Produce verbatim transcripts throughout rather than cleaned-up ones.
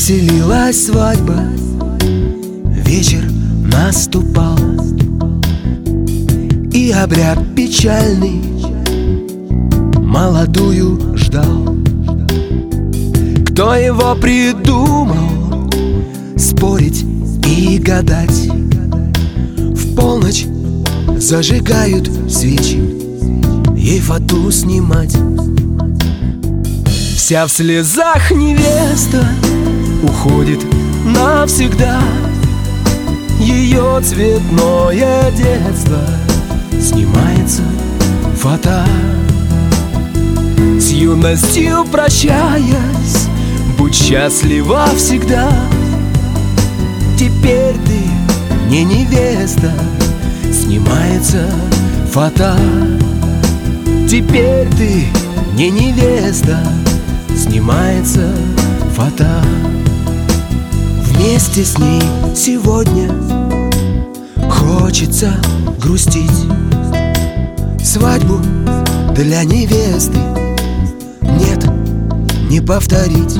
Веселилась свадьба, вечер наступал, и обряд печальный молодую ждал. Кто его придумал спорить и гадать? В полночь зажигают свечи, ей фату снимать. Вся в слезах невеста уходит навсегда. Ее цветное детство снимается фата. С юностью прощаясь, будь счастлива всегда. Теперь ты не невеста, снимается фата. Теперь ты не невеста, снимается фата. Вместе с ней сегодня хочется грустить. Свадьбу для невесты нет, не повторить.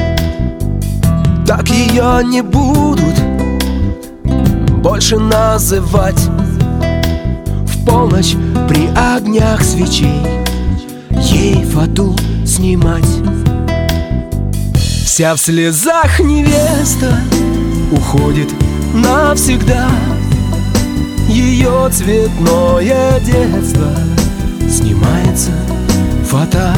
Так ее не будут больше называть. В полночь при огнях свечей ей фату снимать. Вся в слезах невеста уходит навсегда. Ее цветное детство снимается фата.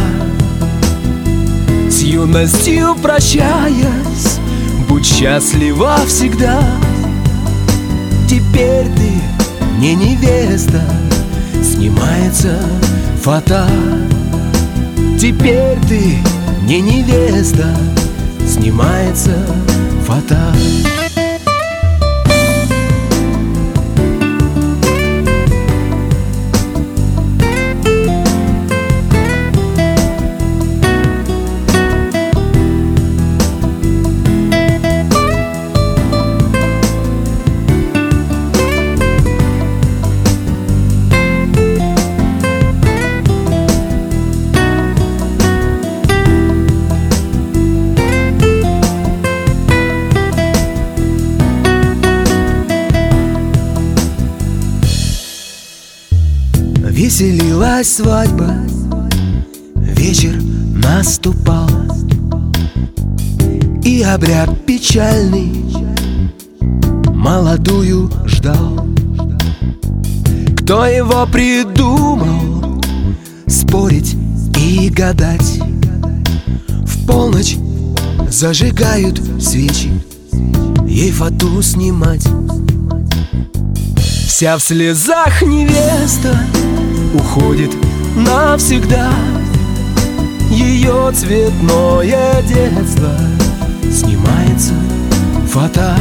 С юностью прощаясь, будь счастлива всегда. Теперь ты не невеста, снимается фата. Теперь ты не невеста, снимается фата. Веселилась свадьба, вечер наступал, и обряд печальный молодую ждал. Кто его придумал спорить и гадать? В полночь зажигают свечи, ей фату снимать. Вся в слезах невеста уходит навсегда. Ее цветное детство снимается фата.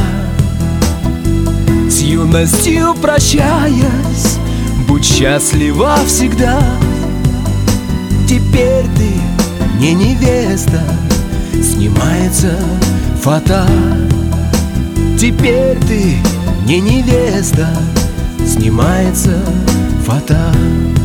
С юностью прощаясь, будь счастлива всегда. Теперь ты не невеста, снимается фата. Теперь ты не невеста, снимается фата.